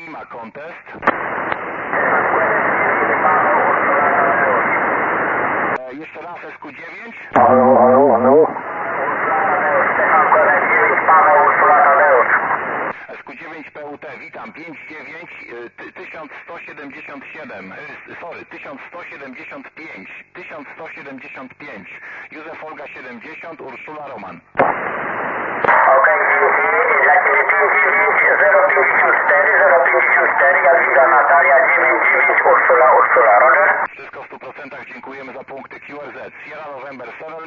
Lima Contest. Jeszcze raz SQ9. Halo. SQ9 PUT, witam, 59 1177, sorry, 1175, Józef Olga 70, Urszula Roman. Okej, dla Ciebie 59054, Jadwiga Natalia 99, Urszula, Roger. Wszystko w 100%, dziękujemy za punkty QRZ. Sierra November 7.